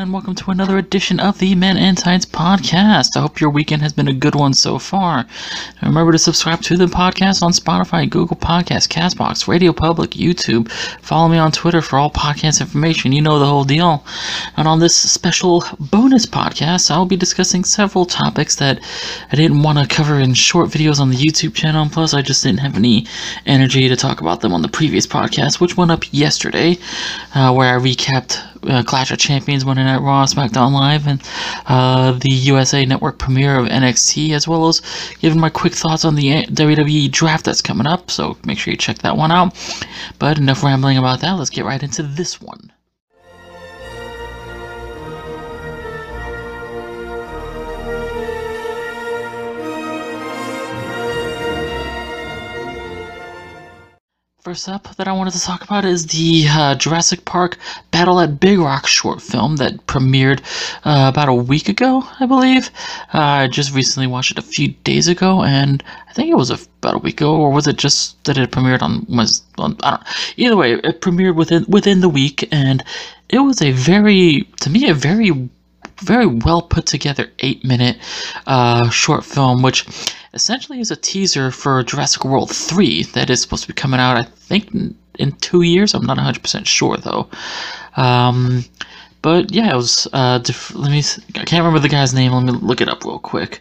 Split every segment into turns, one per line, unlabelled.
and welcome to another edition of the Men and Science Podcast. I hope your weekend has been a good one so far. And remember to subscribe to the podcast on Spotify, Google Podcasts, CastBox, Radio Public, YouTube. Follow me on Twitter for all podcast information. You know the whole deal. And on this special bonus podcast, I'll be discussing several topics that I didn't want to cover in short videos on the YouTube channel. And plus, I just didn't have any energy to talk about them on the previous podcast, which went up yesterday, where I recapped Clash of Champions Monday Night Raw, SmackDown Live, and the USA Network premiere of NXT, as well as giving my quick thoughts on the WWE draft that's coming up, so make sure you check that one out. But enough rambling about that, let's get right into this one. First up that I wanted to talk about is the Jurassic Park Battle at Big Rock short film that premiered about a week ago, I believe. I just recently watched it a few days ago, and I think it was about a week ago, or was it just that it premiered on I don't know. Either way, it premiered within the week, and it was a very well put together 8-minute short film, which essentially is a teaser for Jurassic World 3 that is supposed to be coming out, I think, in 2 years. I'm not 100% sure though. But yeah, it was I can't remember the guy's name. Let me look it up real quick.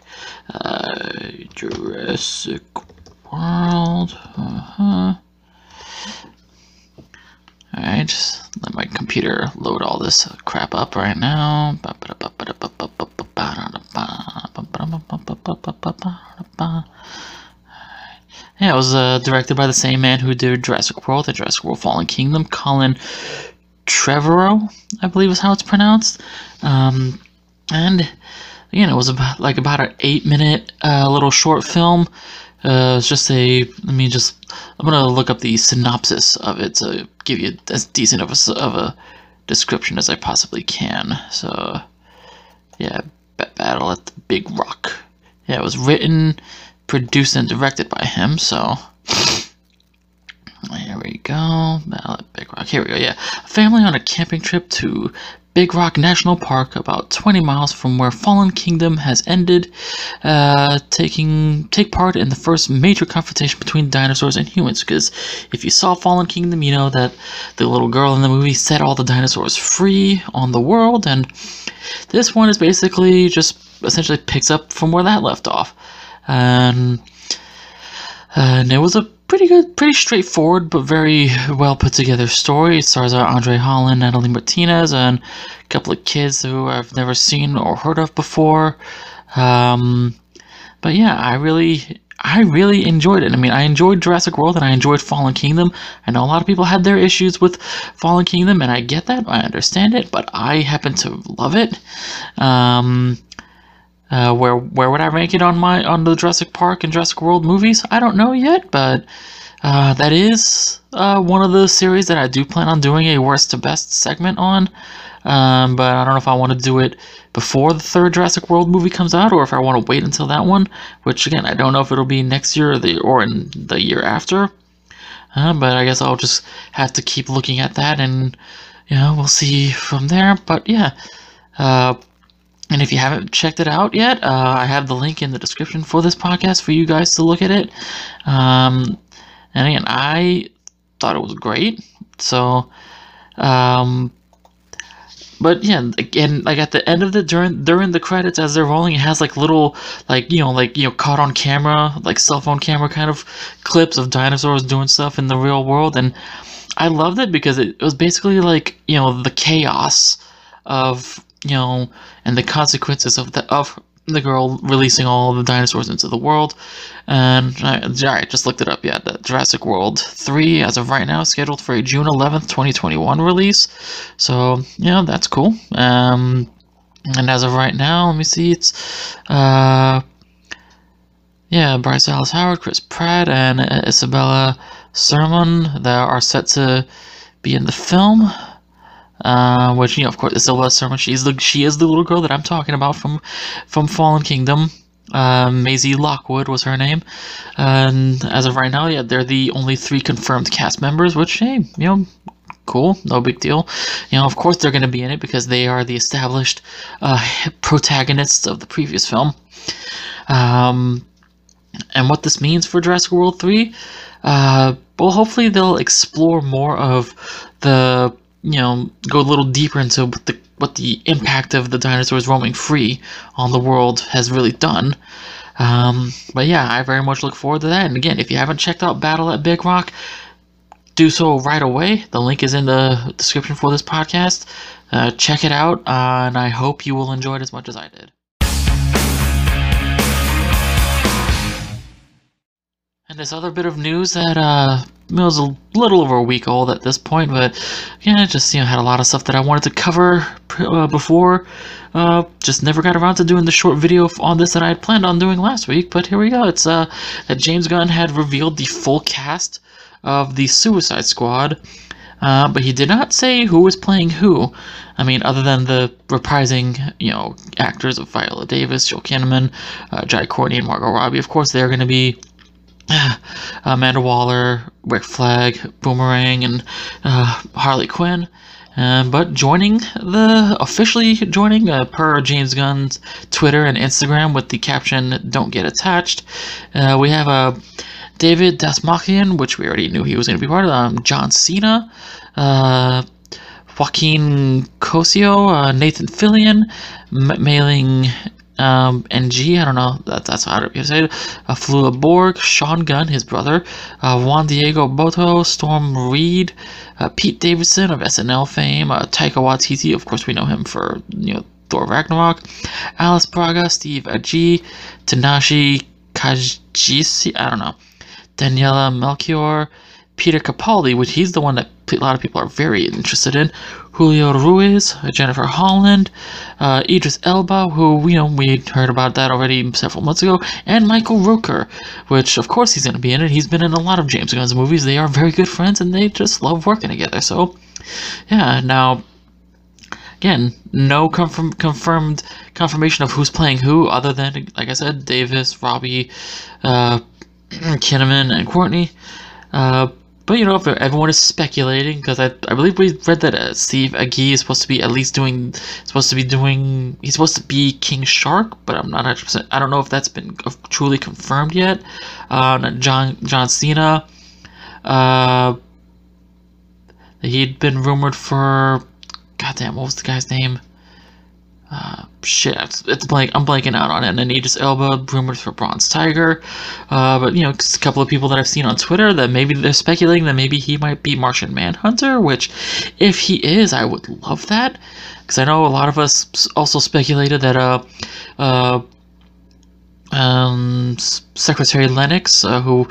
Jurassic World. Alright, just let my computer load all this crap up right now. Yeah, it was directed by the same man who did Jurassic World and Jurassic World Fallen Kingdom, Colin Trevorrow, I believe is how it's pronounced. And again, it was about an 8-minute little short film. It's just I'm gonna look up the synopsis of it to give you as decent of a description as I possibly can. So, yeah, Battle at the Big Rock. Yeah, it was written, produced, and directed by him, so here we go. Battle at Big Rock. Here we go, yeah. A family on a camping trip to Big Rock National Park, about 20 miles from where Fallen Kingdom has ended, take part in the first major confrontation between dinosaurs and humans. Because if you saw Fallen Kingdom, you know that the little girl in the movie set all the dinosaurs free on the world, and this one is basically just essentially picks up from where that left off. And it was a pretty straightforward but very well put together story. It stars Andre Holland, Natalie Martinez, and a couple of kids who I've never seen or heard of before. But yeah, I really enjoyed it. I mean, I enjoyed Jurassic World and I enjoyed Fallen Kingdom. I know a lot of people had their issues with Fallen Kingdom, and I get that, I understand it, but I happen to love it. Where would I rank it on the Jurassic Park and Jurassic World movies? I don't know yet, but that is one of the series that I do plan on doing a worst to best segment on. But I don't know if I want to do it before the third Jurassic World movie comes out, or if I want to wait until that one. Which again, I don't know if it'll be next year or in the year after. But I guess I'll just have to keep looking at that, and we'll see from there. But yeah. And if you haven't checked it out yet, I have the link in the description for this podcast for you guys to look at it. And again, I thought it was great. So, but yeah, again, at the end of during the credits as they're rolling, it has little caught on camera, cell phone camera kind of clips of dinosaurs doing stuff in the real world, and I loved it because it was basically the chaos of and the consequences of the girl releasing all of the dinosaurs into the world. And I just looked it up. Yeah, the Jurassic World 3, as of right now, is scheduled for a June 11th, 2021 release. So that's cool. And as of right now, let me see, it's Bryce Dallas Howard, Chris Pratt, and Isabella Sermon that are set to be in the film. Which of course, Isabella Sermon, she is the little girl that I'm talking about from Fallen Kingdom. Maisie Lockwood was her name, and as of right now, yeah, they're the only 3 confirmed cast members. Which, hey, Cool, no big deal. You know, of course they're going to be in it because they are the established protagonists of the previous film. And what this means for Jurassic World 3, well, hopefully they'll explore more of the, go a little deeper into what the impact of the dinosaurs roaming free on the world has really done. But yeah, I very much look forward to that. And again, if you haven't checked out Battle at Big Rock, do so right away. The link is in the description for this podcast. Check it out, and I hope you will enjoy it as much as I did. And this other bit of news that was a little over a week old at this point, but yeah, just had a lot of stuff that I wanted to cover before. Just never got around to doing the short video on this that I had planned on doing last week. But here we go. It's that James Gunn had revealed the full cast of the Suicide Squad, but he did not say who was playing who. I mean, other than the reprising, actors of Viola Davis, Joel Kinnaman, Jai Courtney, and Margot Robbie. Of course, they're going to be Amanda Waller, Rick Flag, Boomerang, and Harley Quinn. But officially joining per James Gunn's Twitter and Instagram with the caption "Don't get attached." We have David Dastmalchian, which we already knew he was going to be part of. John Cena, Joaquin Cosio, Nathan Fillion, Mailing NG, I don't know, that's how you say it, Flula Borg, Sean Gunn, his brother, Juan Diego Boto, Storm Reed, Pete Davidson of SNL fame, Taika Waititi, of course we know him for, Thor Ragnarok, Alice Braga, Steve Agee, Tanashi Kajisi, I don't know, Daniela Melchior, Peter Capaldi, which he's the one that a lot of people are very interested in, Julio Ruiz, Jennifer Holland, Idris Elba, who, we heard about that already several months ago, and Michael Rooker, which, of course, he's going to be in it. He's been in a lot of James Gunn's movies. They are very good friends, and they just love working together. So, yeah, now, again, no confirmed confirmation of who's playing who, other than, like I said, Davis, Robbie, Kinnaman, and Courtney. But if everyone is speculating, because I believe we read that Steve Agee is supposed to be he's supposed to be King Shark, but I'm not 100%. I don't know if that's been truly confirmed yet. John Cena, he'd been rumored for, goddamn, what was the guy's name? Shit, it's blank. I'm blanking out on it. And Idris Elba, rumored for Bronze Tiger. But a couple of people that I've seen on Twitter that maybe they're speculating that maybe he might be Martian Manhunter. Which, if he is, I would love that, because I know a lot of us also speculated that Secretary Lennox, Henry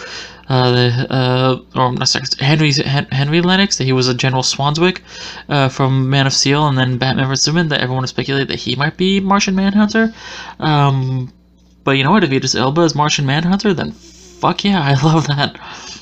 Lennox, that he was a General Swanswick from Man of Steel and then Batman vs Superman, that everyone speculated that he might be Martian Manhunter. But you know what? If Idris Elba is Martian Manhunter, then fuck yeah, I love that.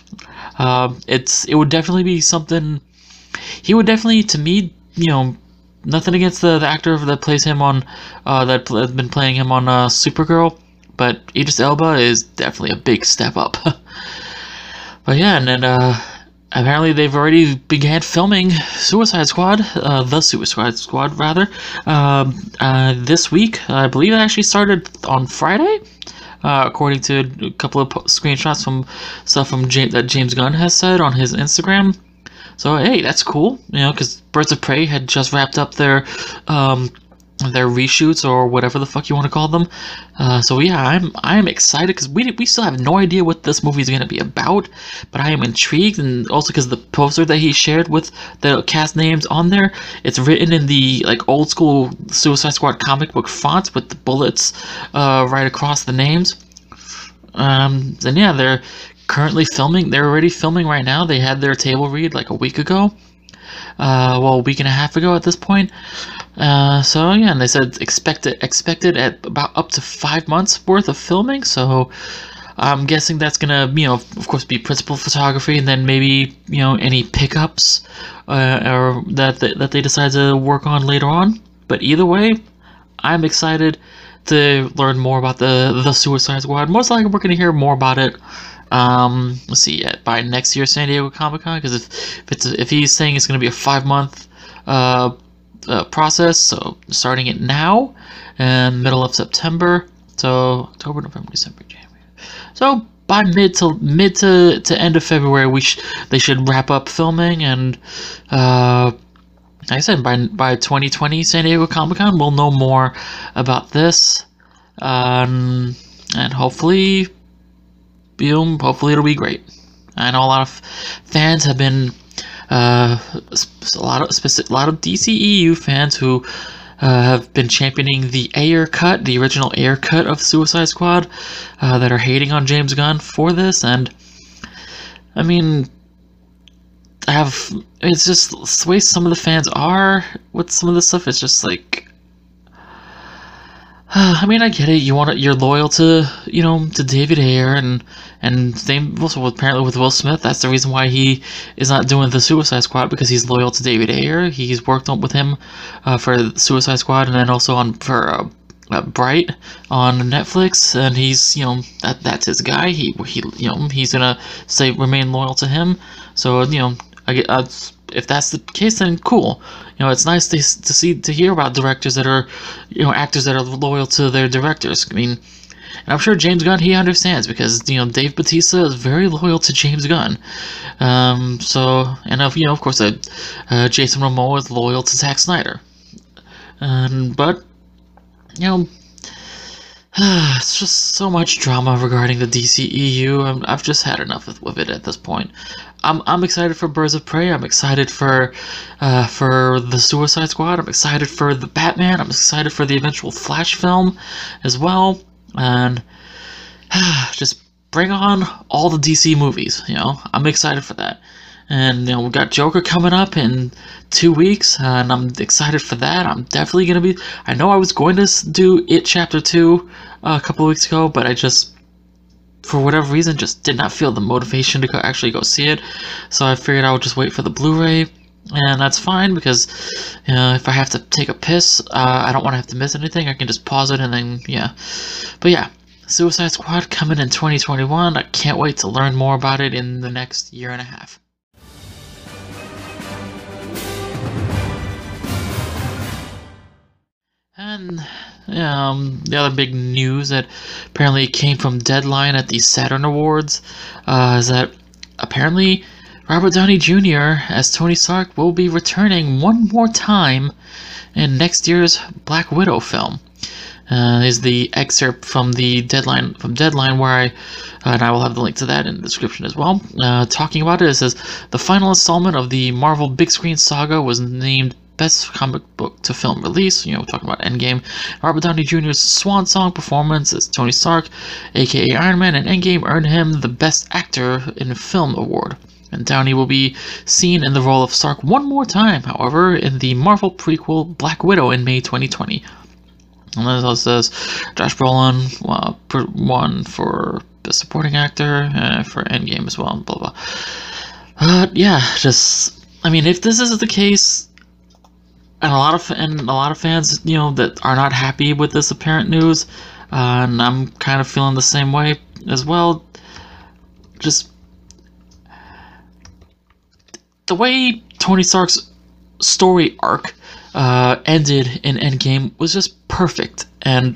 It would definitely be something. He would definitely, to me, nothing against the actor that plays him on that has been playing him on Supergirl, but Idris Elba is definitely a big step up. But yeah, and then apparently they've already began filming Suicide Squad, the Suicide Squad rather, this week. I believe it actually started on Friday, according to a couple of screenshots from stuff that James Gunn has said on his Instagram. So hey, that's cool, because Birds of Prey had just wrapped up their reshoots, or whatever the fuck you want to call them. So yeah, I'm excited, because we still have no idea what this movie is going to be about, but I am intrigued, and also because the poster that he shared with the cast names on there, it's written in the old school Suicide Squad comic book font with the bullets right across the names. Then yeah, they're currently filming. They're already filming right now. They had their table read a week ago. A week and a half ago at this point. So yeah, and they said expected at about up to 5 months worth of filming. So I'm guessing that's gonna, of course, be principal photography, and then maybe any pickups or that they decide to work on later on. But either way, I'm excited to learn more about the Suicide Squad. Most likely, we're gonna hear more about it Let's see, by next year's San Diego Comic-Con, because if he's saying it's going to be a 5-month process, so starting it now and middle of September, so October, November, December, January. So by mid to end of February, they should wrap up filming, and like I said, by 2020 San Diego Comic-Con, we'll know more about this, and hopefully it'll be great. I know a lot of fans have been a lot of DCEU fans who have been championing the Ayer cut, the original Ayer cut of Suicide Squad, that are hating on James Gunn for this. And I mean, it's just the way some of the fans are with some of this stuff. It's just like, I mean, I get it. You're loyal to David Ayer, and same also apparently with Will Smith. That's the reason why he is not doing the Suicide Squad, because he's loyal to David Ayer. He's worked with him for Suicide Squad, and then also for Bright on Netflix, and he's that's his guy. He's gonna remain loyal to him. So if that's the case, then cool. It's nice to hear about directors that are, actors that are loyal to their directors. I mean, and I'm sure James Gunn, he understands, because Dave Bautista is very loyal to James Gunn. So, and of course, Jason Momoa is loyal to Zack Snyder. But it's just so much drama regarding the DCEU. I've just had enough of it at this point. I'm excited for Birds of Prey. I'm excited for the Suicide Squad. I'm excited for the Batman. I'm excited for the eventual Flash film as well. And just bring on all the DC movies. I'm excited for that. And we got Joker coming up in 2 weeks, and I'm excited for that. I'm definitely gonna be. I know I was going to do It Chapter 2 a couple of weeks ago, but I just, for whatever reason, just did not feel the motivation to actually go see it. So I figured I would just wait for the Blu-ray, and that's fine, because if I have to take a piss, I don't want to have to miss anything. I can just pause it and then But yeah, Suicide Squad coming in 2021. I can't wait to learn more about it in the next year and a half. And the other big news that apparently came from Deadline at the Saturn Awards is that apparently Robert Downey Jr. as Tony Stark will be returning one more time in next year's Black Widow film. Is the excerpt from Deadline where and I will have the link to that in the description as well. Talking about it, it says the final installment of the Marvel big screen saga was named Best Comic Book to Film Release, talking about Endgame. Robert Downey Jr.'s swan song performance as Tony Stark, aka Iron Man, in Endgame earned him the Best Actor in Film award. And Downey will be seen in the role of Stark one more time, however, in the Marvel prequel Black Widow in May 2020. And then it also says Josh Brolin won for Best Supporting Actor for Endgame as well, blah blah. Yeah, I mean, if this is the case, and a lot of fans, that are not happy with this apparent news, and I'm kind of feeling the same way as well. Just the way Tony Stark's story arc ended in Endgame was just perfect, and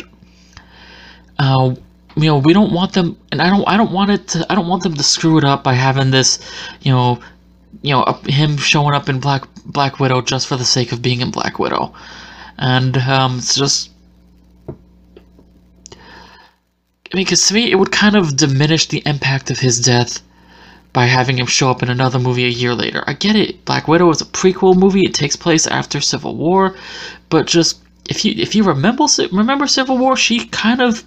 we don't want them, and I don't want them to screw it up by having this, him showing up in Black Widow just for the sake of being in Black Widow. And it's just, because to me it would kind of diminish the impact of his death by having him show up in another movie a year later. I get it, Black Widow is a prequel movie, it takes place after Civil War, but just, if you remember Civil War, she kind of,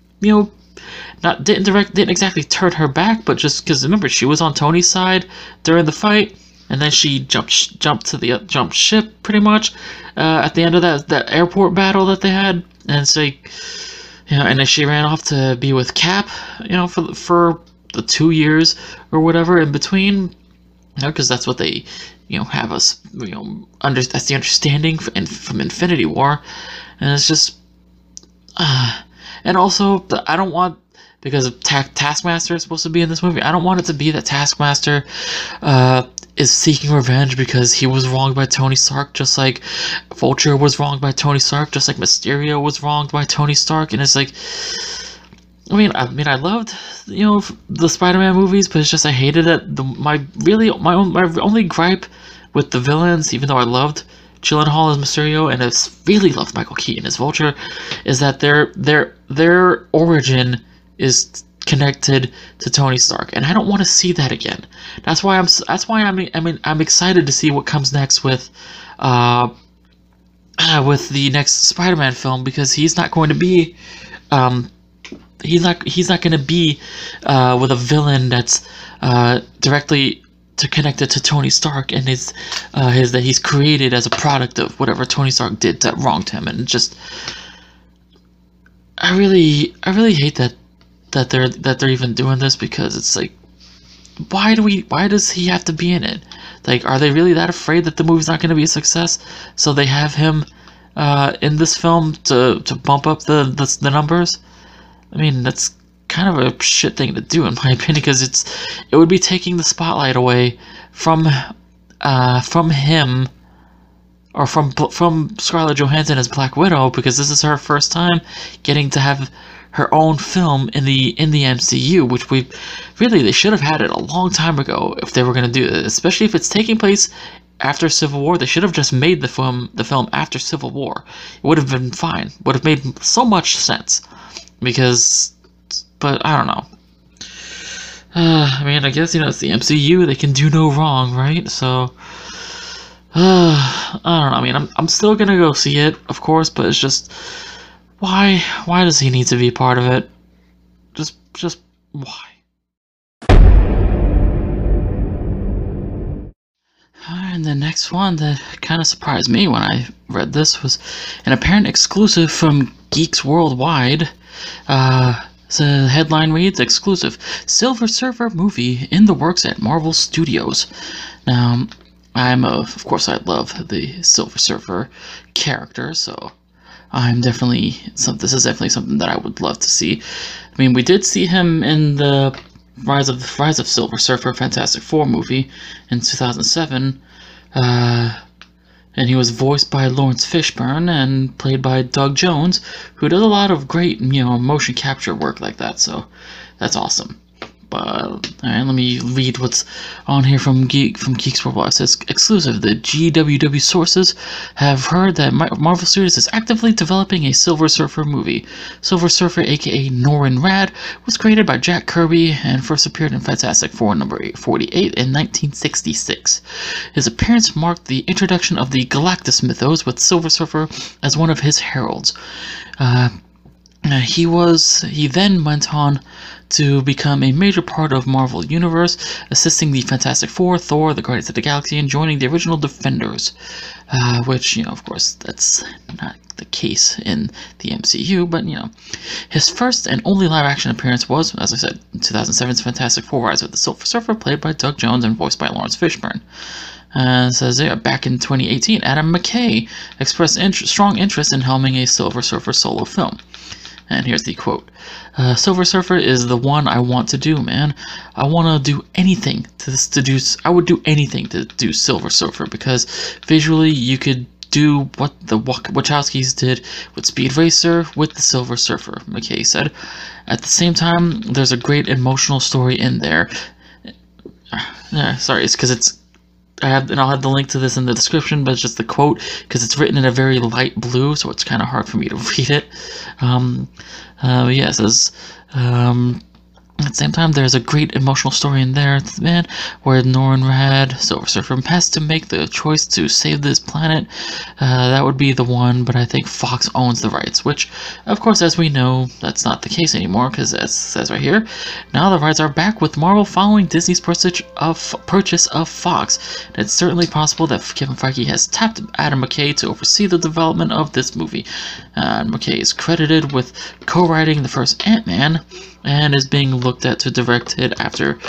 didn't exactly turn her back, but just because, remember, she was on Tony's side during the fight, and then she jumped ship pretty much at the end of that airport battle that they had, and so and then she ran off to be with Cap, for the 2 years or whatever in between, because that's what they have us that's the understanding from Infinity War. And it's just and also I don't want because Taskmaster is supposed to be in this movie. I don't want it to be that Taskmaster is seeking revenge because he was wronged by Tony Stark, just like Vulture was wronged by Tony Stark, just like Mysterio was wronged by Tony Stark. And it's like, I mean, I loved, you know, the Spider-Man movies, but it's just I hated it. My only gripe with the villains, even though I loved Gyllenhaal as Mysterio and I really loved Michael Keaton as Vulture, is that their origin is connected to Tony Stark, and I don't want to see that again. That's why I'm excited to see what comes next with the next Spider-Man film, because he's not going to be he's not going to be with a villain that's directly connected to Tony Stark, and his that he's created as a product of whatever Tony Stark did that wronged him. And just I really hate that they're even doing this, because it's like, why does he have to be in it? Like, are they really that afraid that the movie's not going to be a success, so they have him in this film to bump up the numbers? I mean, that's kind of a shit thing to do, in my opinion, because it would be taking the spotlight away from him, or from Scarlett Johansson as Black Widow, because this is her first time getting to have her own film in the MCU, which they should have had it a long time ago if they were going to do it, especially if it's taking place after Civil War. They should have just made the film after Civil War. It would have been fine. Would have made so much sense. But I don't know. I mean, I guess, you know, it's the MCU. They can do no wrong, right? So, I don't know. I mean, I'm still gonna go see it, of course, but it's just, why does he need to be part of it? Just why? And the next one that kind of surprised me when I read this was an apparent exclusive from Geeks Worldwide. So the headline reads, "Exclusive Silver Surfer movie in the works at Marvel Studios." Now, of course, I love the Silver Surfer character, so this is definitely something that I would love to see. I mean, we did see him in the Rise of Silver Surfer Fantastic Four movie in 2007, and he was voiced by Lawrence Fishburne and played by Doug Jones, who does a lot of great, you know, motion capture work like that, so that's awesome. But, alright, let me read what's on here from Geeks Worldwide. It says, exclusive, the GWW sources have heard that Marvel Studios is actively developing a Silver Surfer movie. Silver Surfer, aka Norrin Radd, was created by Jack Kirby and first appeared in Fantastic Four number 48 in 1966. His appearance marked the introduction of the Galactus mythos, with Silver Surfer as one of his heralds. He then went on to become a major part of Marvel Universe, assisting the Fantastic Four, Thor, the Guardians of the Galaxy, and joining the original Defenders, which, you know, of course, that's not the case in the MCU, but, you know, his first and only live-action appearance was, as I said, in 2007's Fantastic Four: Rise of the Silver Surfer, played by Doug Jones and voiced by Lawrence Fishburne. It says there, back in 2018, Adam McKay expressed strong interest in helming a Silver Surfer solo film. And here's the quote. Silver Surfer is the one I want to do, man. I want to do anything I would do anything to do Silver Surfer, because visually you could do what the Wachowskis did with Speed Racer with the Silver Surfer, McKay said. At the same time, there's a great emotional story in there. Sorry, it's because I'll have the link to this in the description, but it's just the quote, because it's written in a very light blue, so it's kind of hard for me to read it. Yeah, it says, at the same time, there's a great emotional story in there, man, where Norrin Radd, Silver Surfer, has to make the choice to save this planet. That would be the one, but I think Fox owns the rights, which, of course, as we know, that's not the case anymore, because as it says right here, now the rights are back with Marvel following Disney's purchase of Fox. And it's certainly possible that Kevin Feige has tapped Adam McKay to oversee the development of this movie. McKay is credited with co-writing the first Ant-Man, and was being looked at to direct it after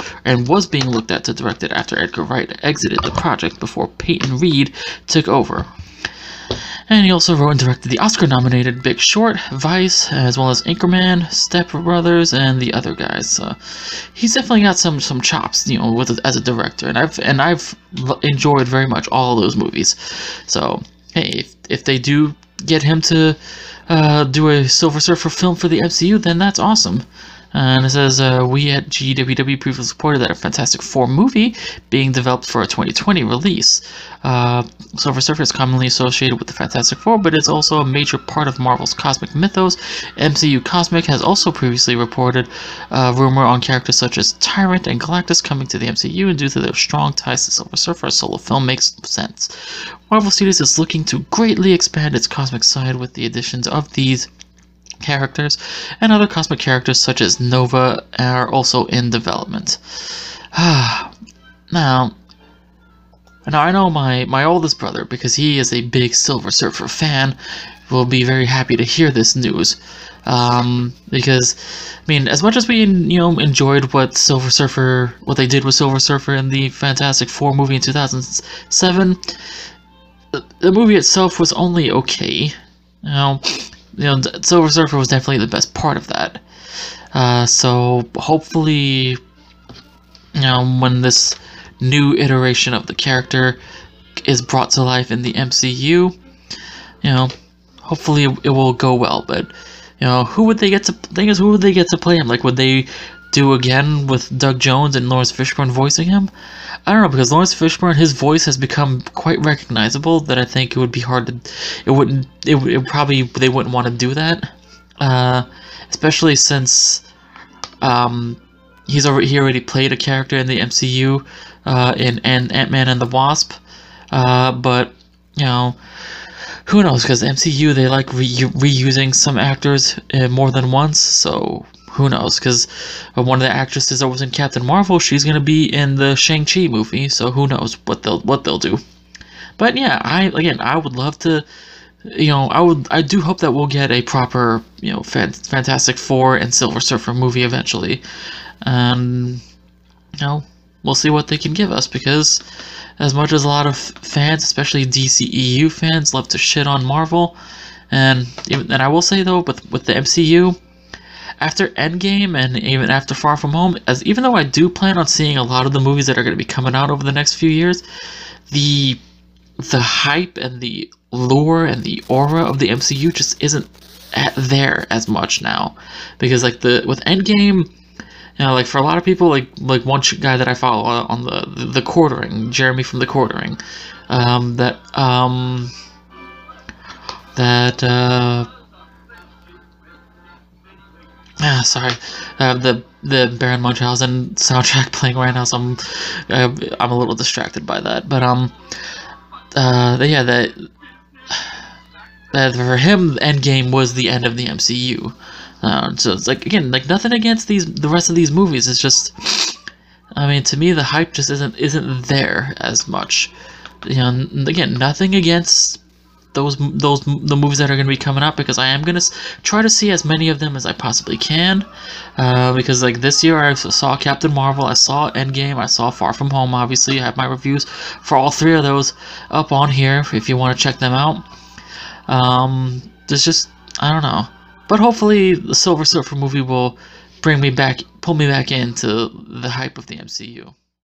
Edgar Wright exited the project before Peyton Reed took over. And he also wrote and directed the Oscar-nominated Big Short, Vice, as well as Anchorman, Step Brothers, and the other guys. So he's definitely got some chops, as a director, and I've enjoyed very much all of those movies. So hey, if they do get him to do a Silver Surfer film for the MCU, then that's awesome. And it says, we at GWW previously reported that a Fantastic Four movie being developed for a 2020 release. Silver Surfer is commonly associated with the Fantastic Four, but it's also a major part of Marvel's cosmic mythos. MCU Cosmic has also previously reported rumor on characters such as Tyrant and Galactus coming to the MCU, and due to their strong ties to Silver Surfer, a solo film makes sense. Marvel Studios is looking to greatly expand its cosmic side with the additions of these characters, and other cosmic characters such as Nova are also in development. Now I know my oldest brother, because he is a big Silver Surfer fan, will be very happy to hear this news. Because, I mean, as much as we, enjoyed what they did with Silver Surfer in the Fantastic Four movie in 2007, the movie itself was only okay. Silver Surfer was definitely the best part of that. So hopefully, when this new iteration of the character is brought to life in the MCU, hopefully it will go well. But who would they get to? Thing is, who would they get to play him? Like, would they do again with Doug Jones and Lawrence Fishburne voicing him? I don't know, because Lawrence Fishburne, his voice has become quite recognizable, that I think it would be hard to, they wouldn't want to do that, especially since, he already played a character in the MCU, in Ant-Man and the Wasp, but, who knows, because the MCU, they like reusing some actors more than once, so who knows, because one of the actresses that was in Captain Marvel, she's going to be in the Shang-Chi movie, so who knows what they'll do. But yeah, I would love to, I do hope that we'll get a proper, Fantastic Four and Silver Surfer movie eventually. And, we'll see what they can give us, because as much as a lot of fans, especially DCEU fans, love to shit on Marvel, and I will say though, with the MCU, after Endgame and even after Far From Home, even though I do plan on seeing a lot of the movies that are going to be coming out over the next few years, the hype and the lure and the aura of the MCU just isn't there as much now, because with Endgame, for a lot of people, like one guy that I follow on the Quartering, Jeremy from the Quartering, the Baron Munchausen soundtrack playing right now, so I'm a little distracted by that. But that for him, Endgame was the end of the MCU. So it's again, nothing against the rest of these movies. It's just, I mean, to me, the hype just isn't there as much. Again, nothing against the movies that are going to be coming up, because I am going to try to see as many of them as I possibly can, because this year I saw Captain Marvel, I saw Endgame, I saw Far From Home. Obviously I have my reviews for all three of those up on here if you want to check them out. There's just, I don't know, but hopefully the Silver Surfer movie will pull me back into the hype of the MCU.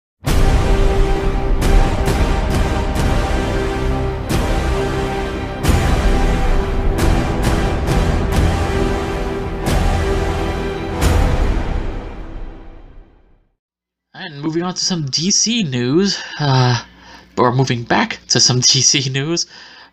And moving on to some DC news, or moving back to some DC news,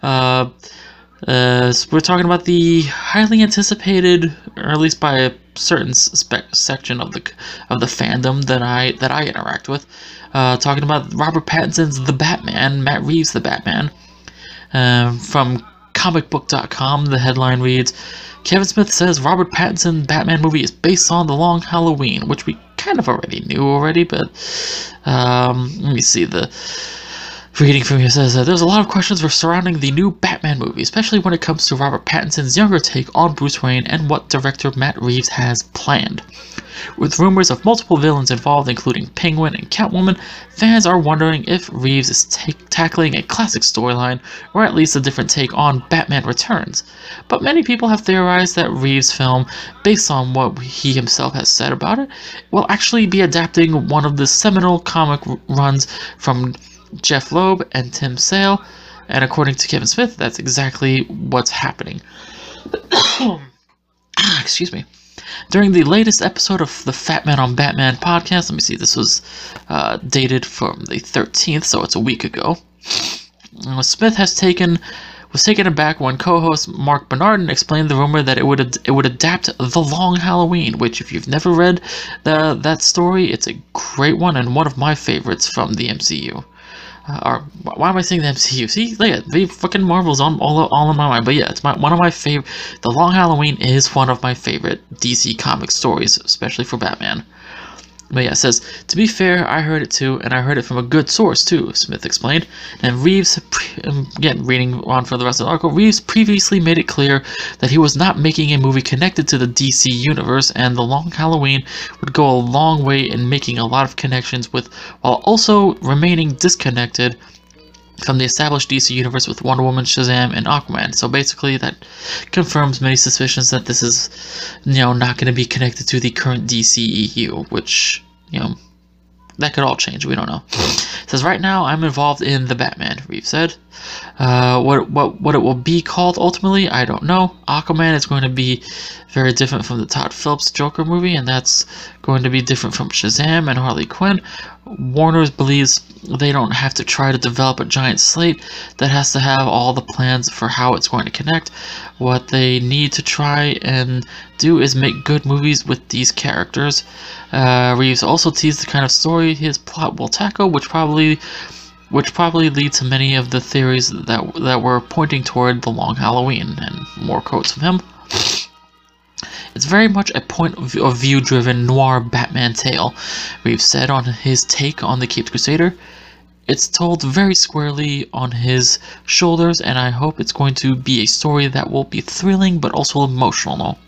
so we're talking about the highly anticipated, or at least by a certain section of the fandom that I interact with, talking about Robert Pattinson's The Batman, Matt Reeves' The Batman. From comicbook.com, the headline reads, Kevin Smith says Robert Pattinson Batman movie is based on The Long Halloween, which we kind of already knew but let me see, Reading from here says, there's a lot of questions surrounding the new Batman movie, especially when it comes to Robert Pattinson's younger take on Bruce Wayne and what director Matt Reeves has planned. With rumors of multiple villains involved, including Penguin and Catwoman, fans are wondering if Reeves is tackling a classic storyline, or at least a different take on Batman Returns. But many people have theorized that Reeves' film, based on what he himself has said about it, will actually be adapting one of the seminal comic runs from Jeff Loeb and Tim Sale, and according to Kevin Smith, that's exactly what's happening. Excuse me. During the latest episode of the Fat Man on Batman podcast, let me see, this was dated from the 13th, so it's a week ago. Smith was taken aback when co-host Mark Bernardin explained the rumor that it would adapt The Long Halloween, which, if you've never read that story, it's a great one and one of my favorites from the MCU. Or why am I saying the MCU? See, look at the fucking Marvel's all in my mind. But yeah, it's one of my favorite. The Long Halloween is one of my favorite DC comic stories, especially for Batman. But yeah, it says, to be fair, I heard it too, and I heard it from a good source too, Smith explained. And Reeves, again, reading on for the rest of the article, Reeves previously made it clear that he was not making a movie connected to the DC universe, and The Long Halloween would go a long way in making a lot of connections with, while also remaining disconnected from the established DC universe with Wonder Woman, Shazam, and Aquaman. So basically that confirms many suspicions that this is, not going to be connected to the current DCEU, which, that could all change. We don't know. It says, right now I'm involved in The Batman, Reeves said. What it will be called ultimately, I don't know. Aquaman is going to be very different from the Todd Phillips Joker movie, and that's going to be different from Shazam and Harley Quinn. Warner believes they don't have to try to develop a giant slate that has to have all the plans for how it's going to connect. What they need to try and do is make good movies with these characters. Reeves also teased the kind of story his plot will tackle, which probably lead to many of the theories that were pointing toward The Long Halloween. And more quotes from him. It's very much a point of view-driven noir Batman tale, Reeves said on his take on the Caped Crusader. It's told very squarely on his shoulders, and I hope it's going to be a story that will be thrilling but also emotional.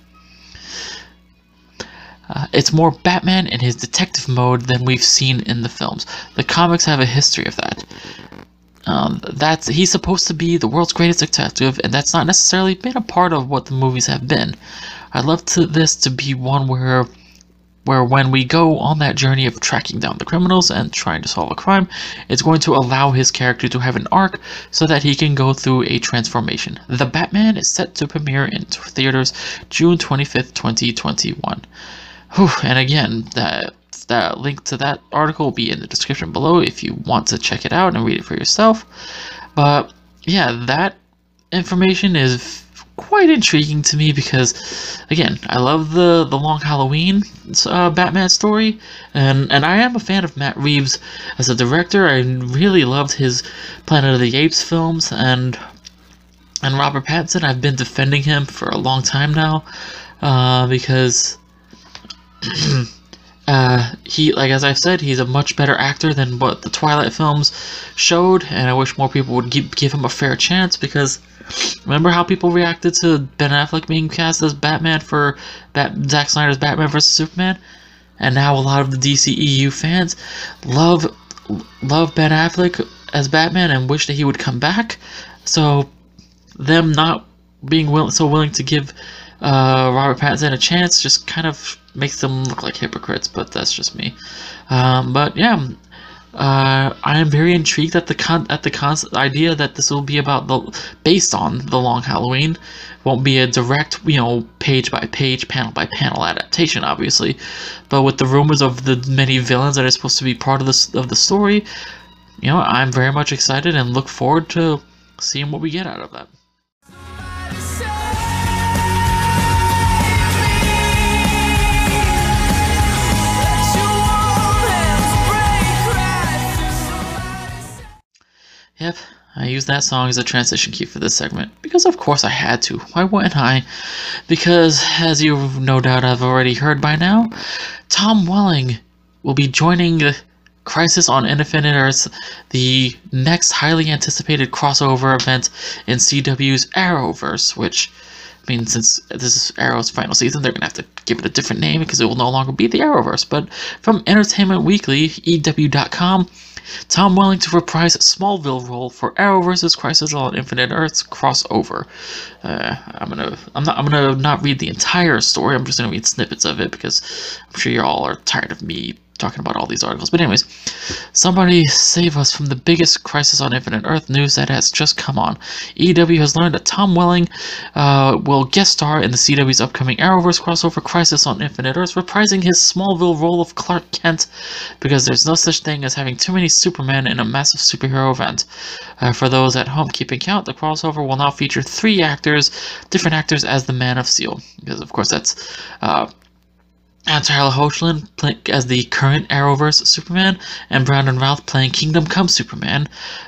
It's more Batman in his detective mode than we've seen in the films. The comics have a history of that. He's supposed to be the world's greatest detective, and that's not necessarily been a part of what the movies have been. I'd love this to be one where when we go on that journey of tracking down the criminals and trying to solve a crime, it's going to allow his character to have an arc so that he can go through a transformation. The Batman is set to premiere in theaters June 25th, 2021. Whew, and again, that link to that article will be in the description below if you want to check it out and read it for yourself. But yeah, that information is quite intriguing to me because, again, I love the Long Halloween Batman story, and I am a fan of Matt Reeves as a director. I really loved his Planet of the Apes films, and Robert Pattinson, I've been defending him for a long time now, because as I've said, he's a much better actor than what the Twilight films showed, and I wish more people would give him a fair chance, because remember how people reacted to Ben Affleck being cast as Batman for Zack Snyder's Batman vs. Superman? And now a lot of the DCEU fans love Ben Affleck as Batman and wish that he would come back. So them not being willing to give Robert Pattinson a chance just kind of makes them look like hypocrites, but that's just me. But yeah, I am very intrigued at the idea that this will be based on The Long Halloween. Won't be a direct, page by page, panel by panel adaptation, obviously. But with the rumors of the many villains that are supposed to be part of the story, I'm very much excited and look forward to seeing what we get out of that. Yep, I used that song as a transition key for this segment, because of course I had to. Why wouldn't I? Because, as you no doubt have already heard by now, Tom Welling will be joining Crisis on Infinite Earths, the next highly anticipated crossover event in CW's Arrowverse, which, I mean, since this is Arrow's final season, they're going to have to give it a different name because it will no longer be the Arrowverse. But from Entertainment Weekly, EW.com, Tom Welling to reprise Smallville role for Arrowverse's Crisis on Infinite Earths crossover. I'm gonna not read the entire story. I'm just gonna read snippets of it because I'm sure you all are tired of me talking about all these articles. But anyways, somebody save us from the biggest Crisis on Infinite Earth news that has just come on. EW has learned that Tom Welling will guest star in the CW's upcoming Arrowverse crossover Crisis on Infinite Earths, reprising his Smallville role of Clark Kent, because there's no such thing as having too many Supermen in a massive superhero event. For those at home keeping count, the crossover will now feature 3 different actors as the Man of Steel, because of course that's Tyler Hoechlin playing as the current Arrowverse Superman, and Brandon Routh playing Kingdom Come Superman,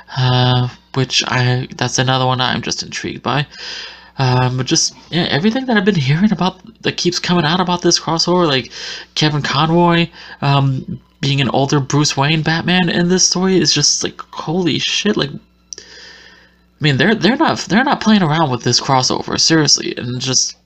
that's another one I'm just intrigued by. But just, yeah, everything that I've been hearing about that keeps coming out about this crossover, like Kevin Conroy being an older Bruce Wayne Batman in this story, is just like, holy shit. Like, I mean, they're not playing around with this crossover, seriously. And just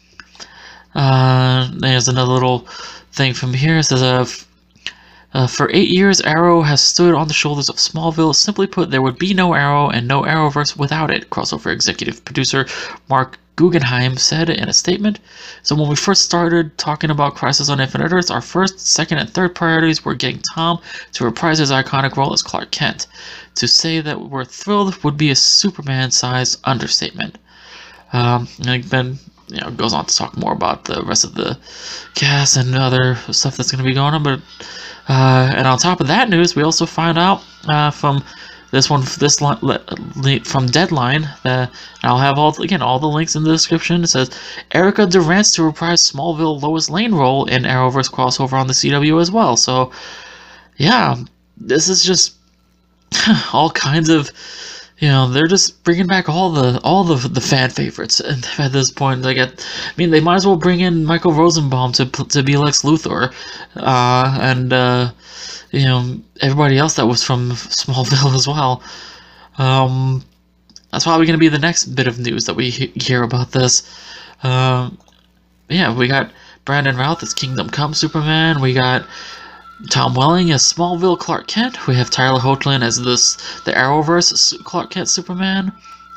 there's another little thing from here. It says, for 8 years, Arrow has stood on the shoulders of Smallville. Simply put, there would be no Arrow and no Arrowverse without it, crossover executive producer Mark Guggenheim said in a statement. So when we first started talking about Crisis on Infinite Earths, our first, second, and third priorities were getting Tom to reprise his iconic role as Clark Kent. To say that we're thrilled would be a Superman-sized understatement. And Ben, goes on to talk more about the rest of the cast and other stuff that's going to be going on. But and on top of that news, we also find out from from Deadline that I'll have all the links in the description. It says Erica Durance to reprise Smallville Lois Lane role in Arrowverse crossover on the CW as well. So yeah, this is just all kinds of. They're just bringing back all the fan favorites at this point. They might as well bring in Michael Rosenbaum to be Lex Luthor, and everybody else that was from Smallville as well. That's probably going to be the next bit of news that we hear about this. We got Brandon Routh as Kingdom Come Superman. We got Tom Welling as Smallville Clark Kent. We have Tyler Hoechlin as the Arrowverse Clark Kent Superman.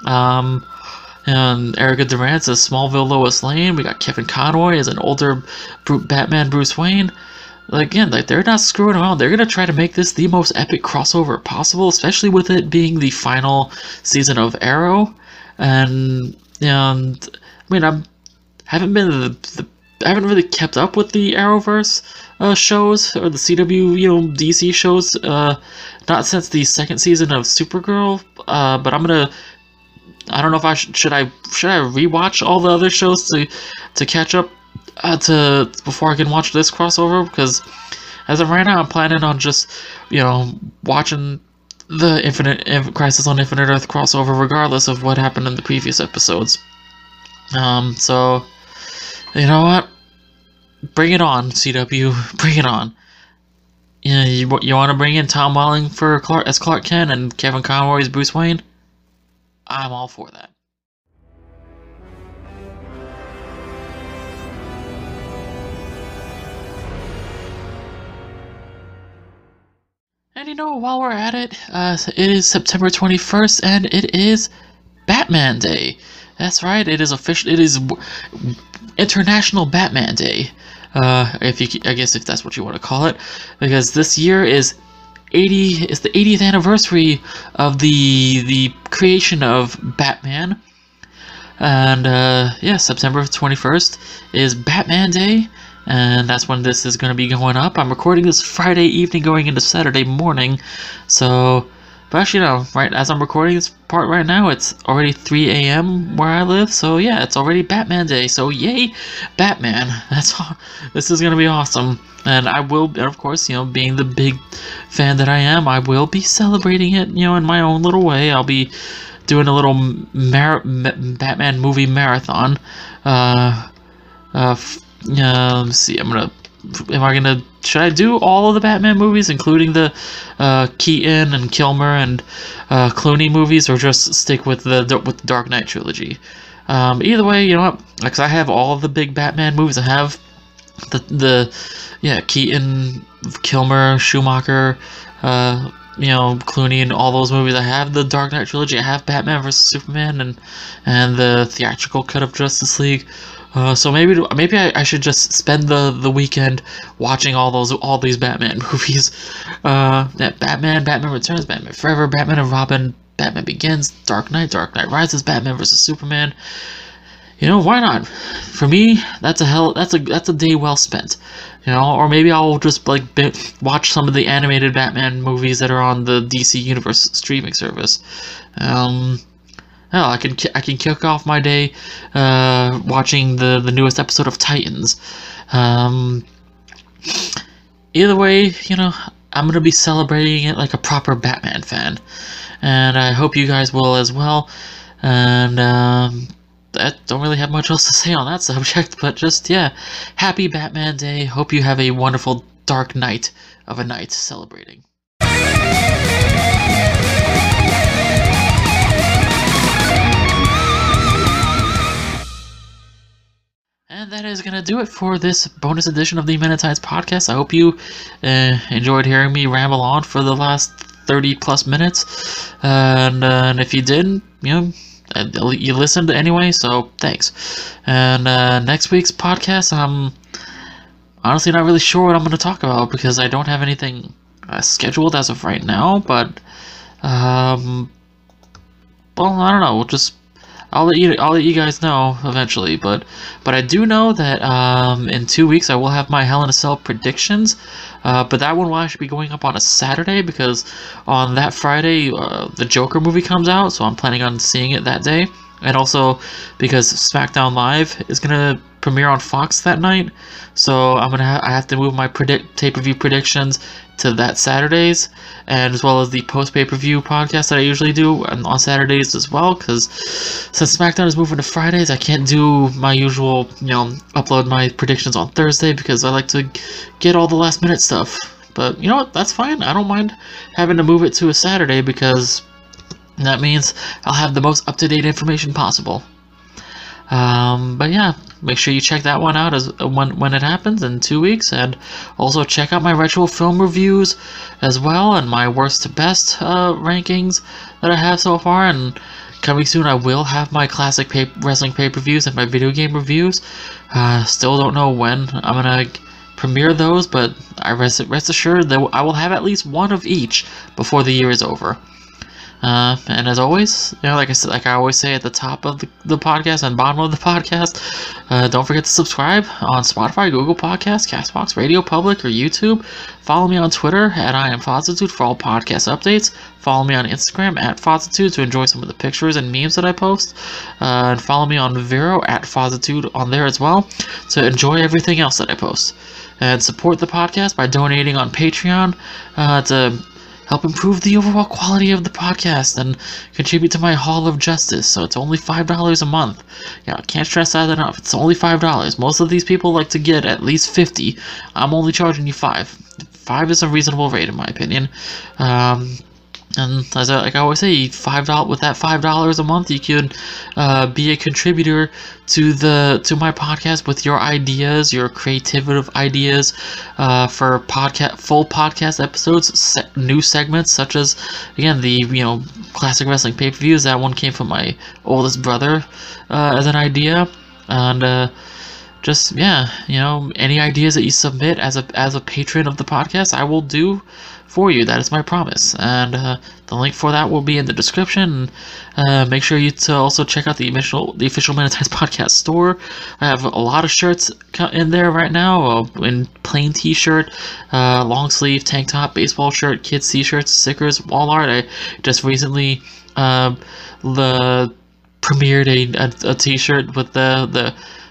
And Erica Durance as Smallville Lois Lane. We got Kevin Conroy as an older Batman Bruce Wayne. Again, they're not screwing around. They're gonna try to make this the most epic crossover possible, especially with it being the final season of Arrow. And I mean, I haven't really kept up with the Arrowverse shows or the CW, DC shows, not since the second season of Supergirl. But I don't know if I should I rewatch all the other shows to catch up before I can watch this crossover, because as of right now, I'm planning on just watching the Crisis on Infinite Earth crossover regardless of what happened in the previous episodes. So you know what? Bring it on, CW. Bring it on. You want to bring in Tom Welling as Clark Kent and Kevin Conroy as Bruce Wayne? I'm all for that. And while we're at it, it is September 21st, and it is Batman Day. That's right, it is official. It is International Batman Day, I guess if that's what you want to call it, because this year is the 80th anniversary of the creation of Batman, and September 21st is Batman Day, and that's when this is going to be going up. I'm recording this Friday evening, going into Saturday morning, so. But actually, right as I'm recording this part right now, it's already 3 a.m. where I live, so yeah, it's already Batman Day, so yay, Batman. This is gonna be awesome, and I will, of course, being the big fan that I am, I will be celebrating it, in my own little way. I'll be doing a little Batman movie marathon. Let's see, am I gonna should I do all of the Batman movies, including the Keaton and Kilmer and Clooney movies, or just stick with the Dark Knight trilogy? Either way, you know what? Because I have all of the big Batman movies. I have the Keaton, Kilmer, Schumacher, Clooney, and all those movies. I have the Dark Knight trilogy. I have Batman vs Superman and the theatrical cut of Justice League. So maybe I should just spend the weekend watching all these Batman movies. Batman Returns, Batman Forever, Batman and Robin, Batman Begins, Dark Knight Rises, Batman vs Superman. You know, why not? For me, that's a day well spent. You know, or maybe I'll just watch some of the animated Batman movies that are on the DC Universe streaming service. I can kick off my day watching the newest episode of Titans. Either way, you know, I'm gonna be celebrating it like a proper Batman fan, and I hope you guys will as well. And I don't really have much else to say on that subject, but just, yeah, happy Batman Day. Hope you have a wonderful dark night of a night celebrating. And that is going to do it for this bonus edition of the Men in Tights podcast. I hope you enjoyed hearing me ramble on for the last 30 plus minutes. And if you didn't, you know, you listened anyway, so thanks. And next week's podcast, I'm honestly not really sure what I'm going to talk about because I don't have anything scheduled as of right now. But well, I don't know. I'll let you guys know eventually. But I do know that in 2 weeks I will have my Hell in a Cell predictions. But that one will actually be going up on a Saturday because on that Friday the Joker movie comes out, so I'm planning on seeing it that day. And also because SmackDown Live is gonna premiere on Fox that night, so I have to move my pay-per-view predictions to that Saturdays, and as well as the post-pay-per-view podcast that I usually do on Saturdays as well, because since SmackDown is moving to Fridays, I can't do my usual, you know, upload my predictions on Thursday because I like to get all the last-minute stuff. But you know what? That's fine. I don't mind having to move it to a Saturday because that means I'll have the most up-to-date information possible. But yeah, make sure you check that one out when it happens in 2 weeks, and also check out my retro film reviews as well, and my worst to best rankings that I have so far. And coming soon, I will have my classic wrestling pay-per-views and my video game reviews. Still don't know when I'm gonna premiere those, but I rest assured that I will have at least one of each before the year is over. And as always, you know, like I always say at the top of the podcast and bottom of the podcast, don't forget to subscribe on Spotify, Google Podcasts, Castbox, Radio Public, or YouTube. Follow me on Twitter at IamFozzitude for all podcast updates. Follow me on Instagram at Fozzitude to enjoy some of the pictures and memes that I post. And follow me on Vero at Fozzitude on there as well to enjoy everything else that I post. And support the podcast by donating on Patreon to help improve the overall quality of the podcast and contribute to my Hall of Justice. So it's only $5 a month. Yeah, I can't stress that enough. It's only $5. Most of these people like to get at least $50. I'm only charging you $5. $5 is a reasonable rate in my opinion. And as I always say, $5 with that $5 a month, you can be a contributor to my podcast with your ideas, your creative ideas for full podcast episodes, new segments such as, again, the classic wrestling pay-per-views. That one came from my oldest brother as an idea, and just any ideas that you submit as a patron of the podcast, I will do for you. That is my promise, and the link for that will be in the description. Make sure you to also check out the official Men in Tights podcast store. I have a lot of shirts in there right now, in plain t-shirt, long sleeve, tank top, baseball shirt, kids t-shirts, stickers, wall art. I just recently premiered a t-shirt with the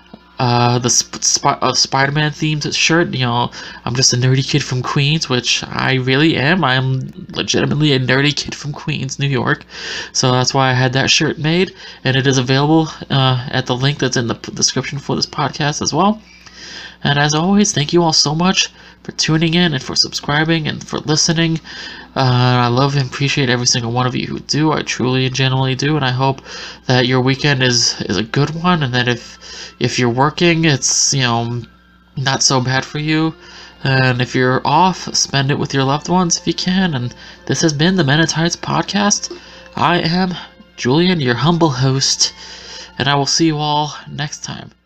Spider-Man themed shirt. I'm just a nerdy kid from Queens, which I really am. I am legitimately a nerdy kid from Queens, New York. So that's why I had that shirt made, and it is available at the link that's in the description for this podcast as well. And as always, thank you all so much for tuning in and for subscribing and for listening. I love and appreciate every single one of you who do. I truly and genuinely do, and I hope that your weekend is a good one, and that if you're working, it's not so bad for you. And if you're off, spend it with your loved ones if you can. And this has been the Men in Tights podcast. I am Julian, your humble host, and I will see you all next time.